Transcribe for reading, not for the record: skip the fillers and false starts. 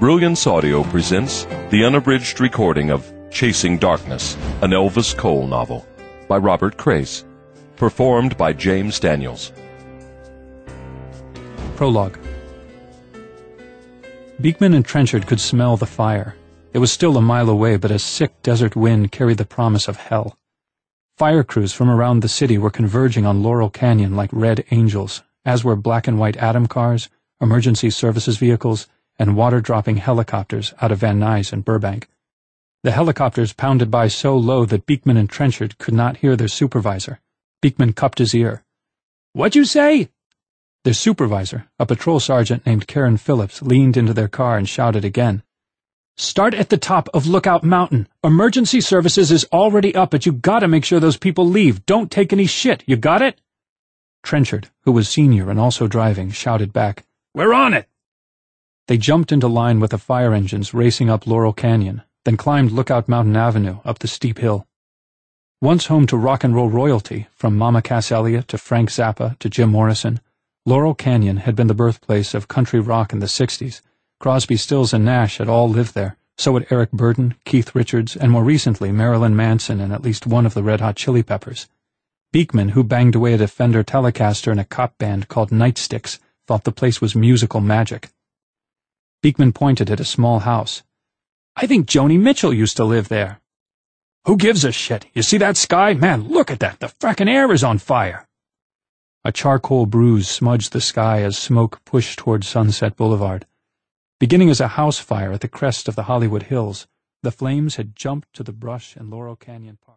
Brilliance Audio presents the unabridged recording of Chasing Darkness, an Elvis Cole novel, by Robert Crace, performed by James Daniels. Prologue. Beekman and Trenchard could smell the fire. It was still a mile away, but a sick desert wind carried the promise of hell. Fire crews from around the city were converging on Laurel Canyon like red angels, as were black and white Atom cars, emergency services vehicles, and water-dropping helicopters out of Van Nuys and Burbank. The helicopters pounded by so low that Beekman and Trenchard could not hear their supervisor. Beekman cupped his ear. "What'd you say?" Their supervisor, a patrol sergeant named Karen Phillips, leaned into their car and shouted again. "Start at the top of Lookout Mountain. Emergency services is already up, but you gotta make sure those people leave. Don't take any shit. You got it?" Trenchard, who was senior and also driving, shouted back, "We're on it!" They jumped into line with the fire engines racing up Laurel Canyon, then climbed Lookout Mountain Avenue up the steep hill. Once home to rock and roll royalty, from Mama Cass Elliot to Frank Zappa to Jim Morrison, Laurel Canyon had been the birthplace of country rock in the 60s. Crosby, Stills, and Nash had all lived there. So had Eric Burdon, Keith Richards, and more recently Marilyn Manson and at least one of the Red Hot Chili Peppers. Beekman, who banged away at a Fender Telecaster in a cop band called Nightsticks, thought the place was musical magic. Beekman pointed at a small house. "I think Joni Mitchell used to live there." "Who gives a shit? You see that sky? Man, look at that. The frackin' air is on fire." A charcoal bruise smudged the sky as smoke pushed toward Sunset Boulevard. Beginning as a house fire at the crest of the Hollywood Hills, the flames had jumped to the brush in Laurel Canyon Park.